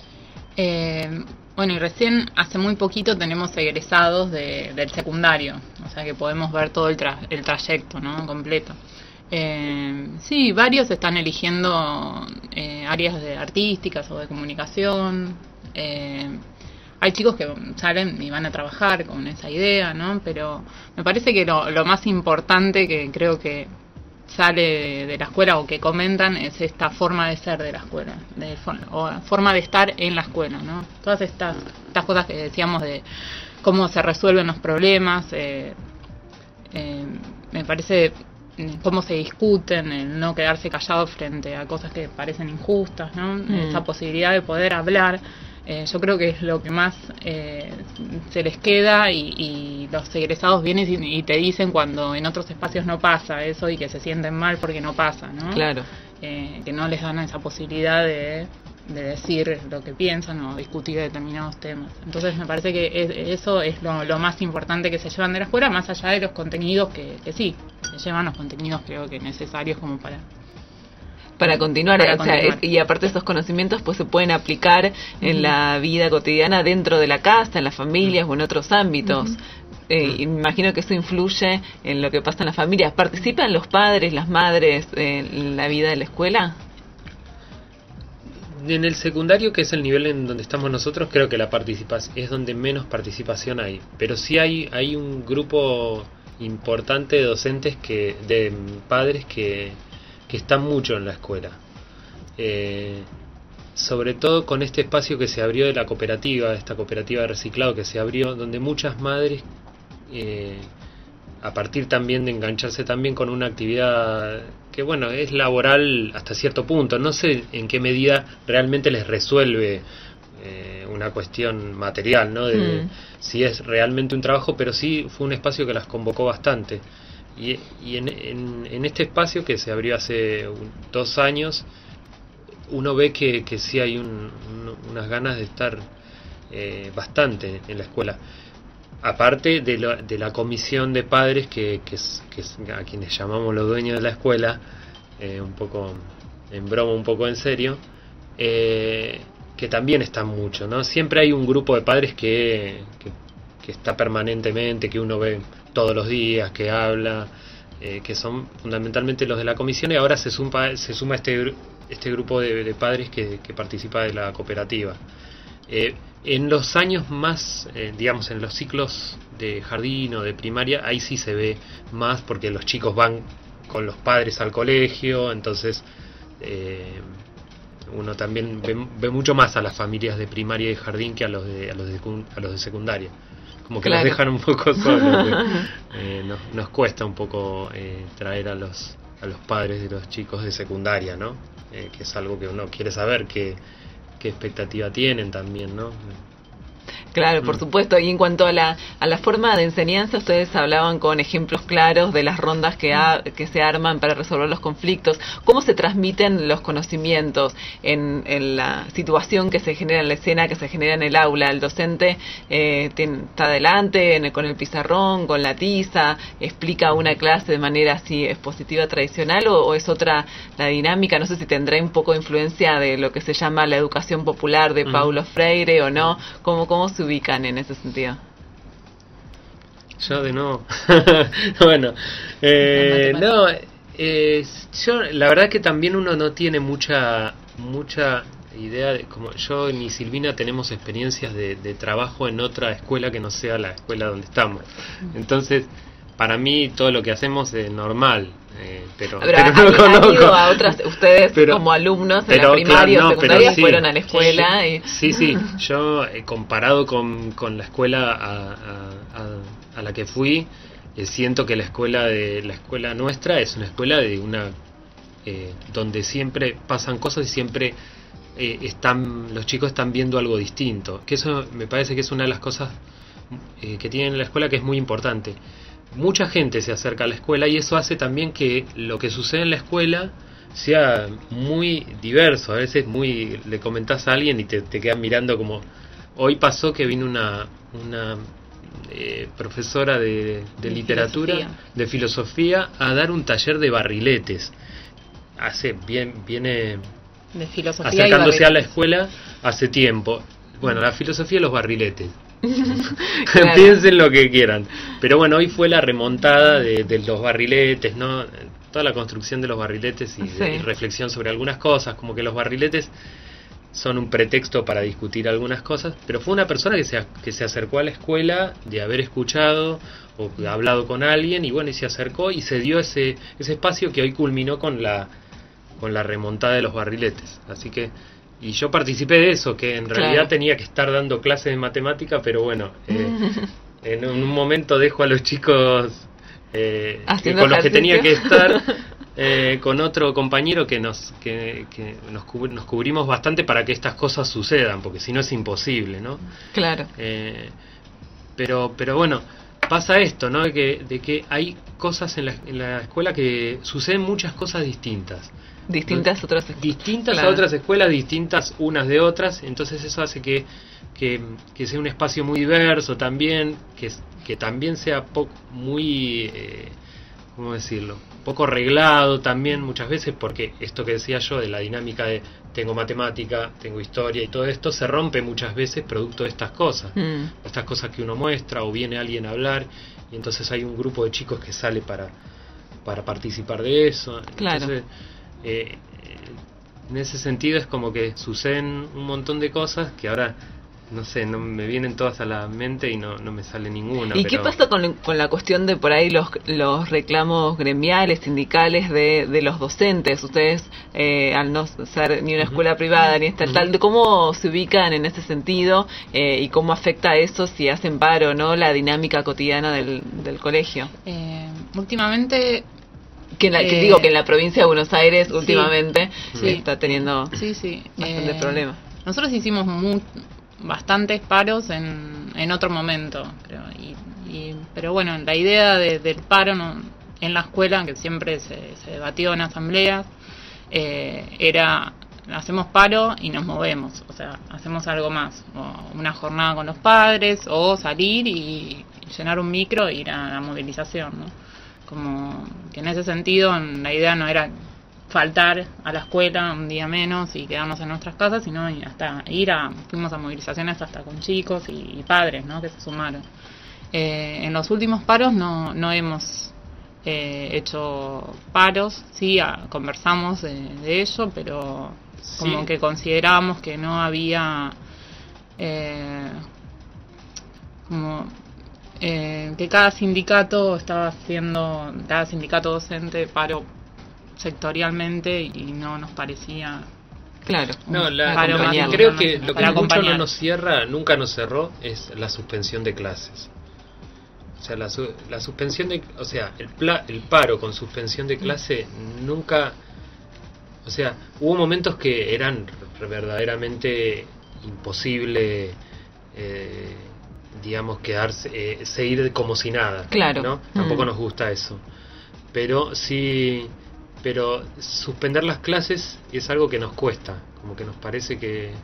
Eh, bueno, y recién hace muy poquito tenemos egresados de, del secundario, o sea que podemos ver todo el, tra- el trayecto, ¿no? Completo. Eh, sí, varios están eligiendo eh, áreas de artísticas o de comunicación. Eh, hay chicos que salen y van a trabajar con esa idea, ¿no? Pero me parece que lo, lo más importante que creo que sale de, de la escuela o que comentan es esta forma de ser de la escuela, de for, o forma de estar en la escuela, ¿no? Todas estas, estas cosas que decíamos de cómo se resuelven los problemas, eh, eh, me parece cómo se discuten, el no quedarse callado frente a cosas que parecen injustas, ¿no? Mm. Esa posibilidad de poder hablar, eh, yo creo que es lo que más eh, se les queda, y, y los egresados vienen y, y te dicen cuando en otros espacios no pasa eso y que se sienten mal porque no pasa, ¿no? Claro. Eh, que no les dan esa posibilidad de, de decir lo que piensan o discutir determinados temas. Entonces me parece que es, eso es lo, lo más importante que se llevan de la escuela, más allá de los contenidos que, que sí, se llevan los contenidos creo que necesarios como para... Para continuar, para o continuar. sea, es, y aparte esos conocimientos pues se pueden aplicar uh-huh. en la vida cotidiana dentro de la casa, en las familias uh-huh. o en otros ámbitos. Uh-huh. Eh, y me imagino que eso influye en lo que pasa en las familias. ¿Participan los padres, las madres en la vida de la escuela? En el secundario, que es el nivel en donde estamos nosotros, creo que la participación es donde menos participación hay. Pero sí hay hay un grupo importante de docentes, que de padres que, que están mucho en la escuela. Eh, sobre todo con este espacio que se abrió de la cooperativa, esta cooperativa de reciclado que se abrió, donde muchas madres... Eh, a partir también de engancharse también con una actividad que bueno es laboral hasta cierto punto, no sé en qué medida realmente les resuelve eh, una cuestión material, ¿no? De, mm. si es realmente un trabajo, pero sí fue un espacio que las convocó bastante, y, y en, en, en este espacio que se abrió hace un, dos años uno ve que, que sí hay un, un, unas ganas de estar eh, bastante en la escuela. Aparte de, lo, de la comisión de padres que, que, es, que es a quienes llamamos los dueños de la escuela, eh, un poco en broma, un poco en serio, eh, que también están mucho, ¿no? Siempre hay un grupo de padres que, que, que está permanentemente, que uno ve todos los días, que habla, eh, que son fundamentalmente los de la comisión, y ahora se suma, se suma este, este grupo de, de padres que, que participa de la cooperativa. Eh, en los años más, eh, digamos, en los ciclos de jardín o de primaria, ahí sí se ve más, porque los chicos van con los padres al colegio, entonces eh, uno también ve, ve mucho más a las familias de primaria y jardín que a los de a los de, a los de secundaria, como que claro. Los dejan un poco solos. eh, nos, nos cuesta un poco eh, traer a los a los padres de los chicos de secundaria, ¿no? Eh, que es algo que uno quiere saber, que qué expectativa tienen también, ¿no? Claro, por supuesto. Y en cuanto a la a la forma de enseñanza, ustedes hablaban con ejemplos claros de las rondas que ha, que se arman para resolver los conflictos. ¿Cómo se transmiten los conocimientos en, en la situación que se genera en la escena, que se genera en el aula? El docente eh, tiene, está adelante en el, con el pizarrón, con la tiza, explica una clase de manera así expositiva tradicional, o, o es otra la dinámica. No sé si tendrá un poco de influencia de lo que se llama la educación popular de Paulo uh-huh. Freire o no. ¿Cómo, cómo se ubican en ese sentido? Yo de no. Bueno, eh, no, eh, yo la verdad que también uno no tiene mucha mucha idea de, como yo ni Silvina tenemos experiencias de, de trabajo en otra escuela que no sea la escuela donde estamos. Entonces, para mí todo lo que hacemos es normal. Eh, pero, pero, pero no han, conozco. Han ido a otras, ustedes pero, como alumnos en la primaria claro, o no, secundaria sí, fueron a la escuela. Sí, y... sí, sí. Yo eh, comparado con, con la escuela a, a, a, a la que fui, eh, siento que la escuela de la escuela nuestra es una escuela de una eh, donde siempre pasan cosas y siempre eh, están los chicos están viendo algo distinto. Que eso me parece que es una de las cosas eh, que tienen en la escuela que es muy importante. Mucha gente se acerca a la escuela y eso hace también que lo que sucede en la escuela sea muy diverso. A veces muy le comentás a alguien y te, te quedan mirando como... Hoy pasó que vino una, una eh, profesora de, de, de literatura, filosofía. de filosofía, a dar un taller de barriletes. Hace bien viene de filosofía acercándose a la escuela hace tiempo. Bueno, la filosofía de los barriletes. Claro. Piensen lo que quieran, pero bueno, hoy fue la remontada de, de los barriletes, ¿no? Toda la construcción de los barriletes y, sí. de, y reflexión sobre algunas cosas, como que los barriletes son un pretexto para discutir algunas cosas, pero fue una persona que se, que se acercó a la escuela de haber escuchado o hablado con alguien y bueno, y se acercó y se dio ese, ese espacio que hoy culminó con la, con la remontada de los barriletes, así que y yo participé de eso, que en realidad claro. tenía que estar dando clases de matemática, pero bueno, eh, en un momento dejo a los chicos eh, que con los que tenía que estar, eh, con otro compañero que nos que, que nos, cub- nos cubrimos bastante para que estas cosas sucedan, porque si no es imposible, ¿no? Claro. Eh, pero pero bueno, pasa esto, ¿no? De que, de que hay cosas en la, en la escuela que suceden muchas cosas distintas. Distintas a otras escuelas. Distintas Claro. a otras escuelas, distintas unas de otras, entonces eso hace que, que, que sea un espacio muy diverso también, que, que también sea poco, muy, eh, ¿cómo decirlo? Poco reglado también muchas veces, porque esto que decía yo de la dinámica de tengo matemática, tengo historia y todo esto se rompe muchas veces producto de estas cosas, Mm. estas cosas que uno muestra o viene alguien a hablar y entonces hay un grupo de chicos que sale para, para participar de eso. Claro. Entonces, eh, en ese sentido es como que suceden un montón de cosas que ahora no sé, no me vienen todas a la mente y no, no me sale ninguna. ¿Y pero... qué pasa con, con la cuestión de por ahí los, los reclamos gremiales, sindicales de, de los docentes? Ustedes, eh, al no ser ni una escuela privada ni estatal, ¿cómo se ubican en ese sentido eh, y cómo afecta eso si hacen paro o no la dinámica cotidiana del, del colegio? Eh, últimamente... Que, en la, que eh, digo que en la provincia de Buenos Aires últimamente sí, está teniendo sí, sí. bastante eh, problemas. Nosotros hicimos muy, bastantes paros en, en otro momento, creo. Y, y, pero bueno, la idea de, del paro no, en la escuela, que siempre se, se debatió en asambleas, eh, era hacemos paro y nos movemos, o sea, hacemos algo más, o una jornada con los padres, o salir y, y llenar un micro e ir a la movilización, ¿no? Como que en ese sentido la idea no era faltar a la escuela un día menos y quedarnos en nuestras casas, sino hasta ir a, fuimos a movilizaciones hasta con chicos y, y padres, ¿no? Que se sumaron. Eh, en los últimos paros no, no hemos eh, hecho paros, sí, a, conversamos de, de ello, pero como Sí. que considerábamos que no había eh, como eh, que cada sindicato estaba haciendo, cada sindicato docente paro sectorialmente y no nos parecía Claro. No, la, paro lo que más creo no, que no, lo que para mucho acompañar. no nos cierra, nunca nos cerró, es la suspensión de clases. O sea, la, su- la suspensión de, o sea, el, pla, el paro con suspensión de clase nunca, o sea, hubo momentos que eran verdaderamente imposible, eh, digamos, quedarse, eh, seguir como si nada. Claro. ¿No? Tampoco Mm. nos gusta eso. Pero sí, pero suspender las clases es algo que nos cuesta, como que nos parece que,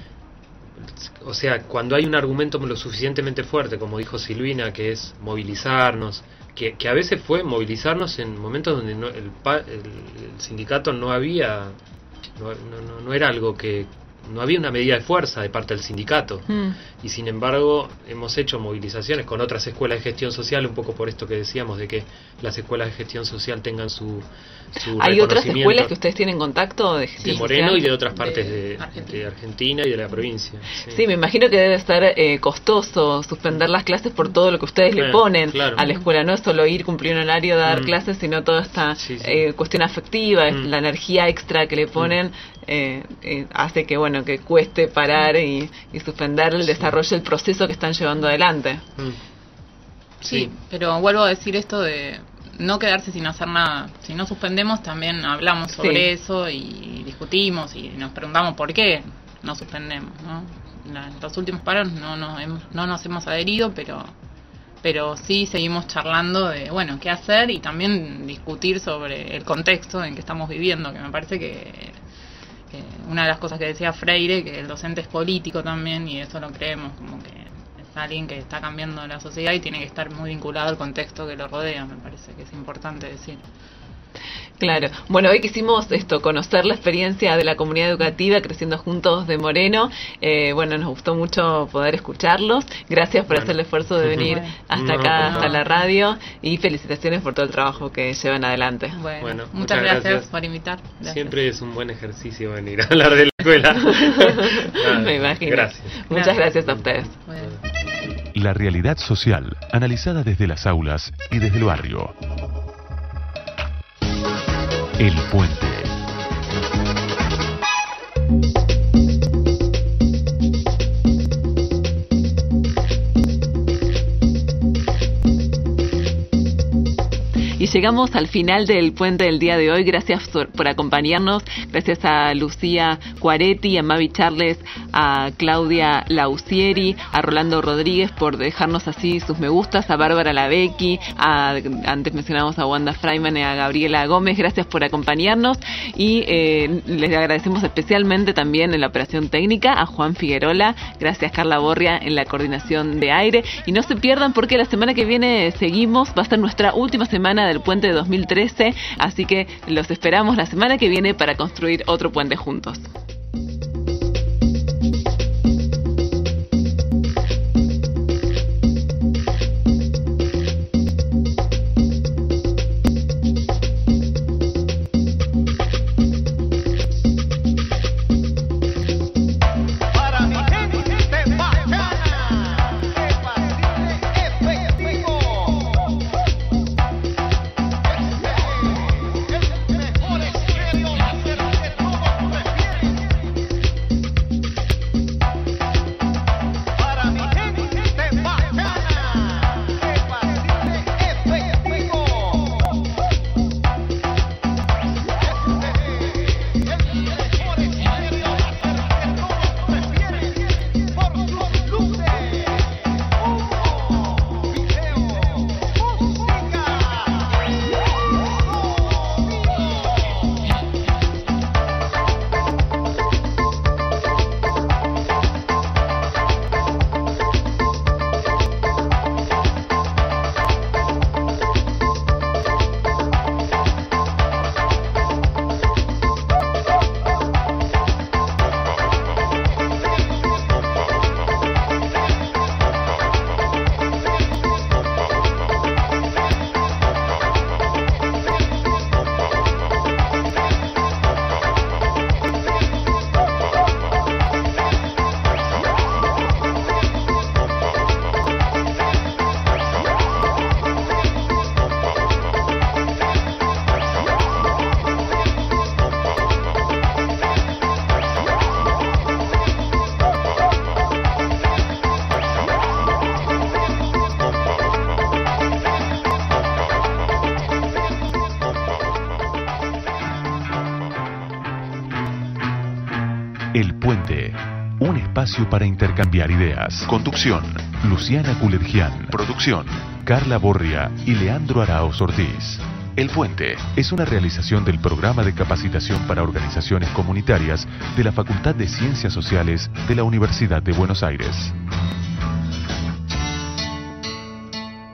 o sea, cuando hay un argumento lo suficientemente fuerte, como dijo Silvina, que es movilizarnos, que, que a veces fue movilizarnos en momentos donde no, el, pa- el, el sindicato no había, no, no, no- no era algo que, no había una medida de fuerza de parte del sindicato. Mm. Y sin embargo hemos hecho movilizaciones con otras escuelas de gestión social, un poco por esto que decíamos de que las escuelas de gestión social tengan su, su ¿Hay otras reconocimiento escuelas que ustedes tienen contacto de de gestión Moreno social? y de otras partes De de, Argentina. de Argentina y de la provincia. Sí. Sí, me imagino que debe ser eh, costoso suspender las clases por todo lo que ustedes le Eh, ponen claro. a la escuela. No es solo ir, cumplir un horario, dar Mm. clases, sino toda esta Sí, sí. eh, cuestión afectiva, es Mm. la energía extra que le ponen, eh, eh, hace que bueno que cueste parar y, y suspender el desarrollo del proceso que están llevando adelante. Mm. Sí, pero vuelvo a decir esto de no quedarse sin hacer nada. Si no suspendemos, también hablamos sobre Sí. eso y discutimos y nos preguntamos por qué no suspendemos, ¿no? La- los últimos paros no nos hemos, no nos hemos adherido, pero pero sí seguimos charlando de, bueno, qué hacer y también discutir sobre el contexto en que estamos viviendo, que me parece que, que una de las cosas que decía Freire, que el docente es político también, y eso lo creemos, como que es alguien que está cambiando la sociedad y tiene que estar muy vinculado al contexto que lo rodea, me parece que es importante decir. Claro. Bueno, hoy quisimos esto, conocer la experiencia de la comunidad educativa Creciendo Juntos de Moreno. Eh, bueno, nos gustó mucho poder escucharlos. Gracias por Bueno. hacer el esfuerzo de venir Bueno. hasta No, acá, por hasta favor. la radio. Y felicitaciones por todo el trajo que llevan adelante. Bueno, Bueno, muchas, muchas gracias, gracias. por invitar. Gracias. Siempre es un buen ejercicio venir a hablar de la escuela. Nada, Me imagino. Gracias. Muchas gracias a ustedes. Bueno. La realidad social, analizada desde las aulas y desde el barrio. El Puente. llegamos al final del puente del día de hoy. Gracias por, por acompañarnos. Gracias a Lucía Cuaretti, a Mavi Charles, a Claudia Lausieri, a Rolando Rodríguez por dejarnos así sus me gustas, a Bárbara Lavecchi, a, antes mencionamos a Wanda Freiman y a Gabriela Gómez. Gracias por acompañarnos y eh, les agradecemos especialmente también en la operación técnica a Juan Figuerola. Gracias Carla Borria en la coordinación de aire. Y no se pierdan porque la semana que viene seguimos. Va a ser nuestra última semana del puente de dos mil trece, así que los esperamos la semana que viene para construir otro puente juntos. El Puente, un espacio para intercambiar ideas. Conducción, Luciana Culergian. Producción, Carla Borria y Leandro Araoz Ortiz. El Puente es una realización del Programa de Capacitación para Organizaciones Comunitarias de la Facultad de Ciencias Sociales de la Universidad de Buenos Aires.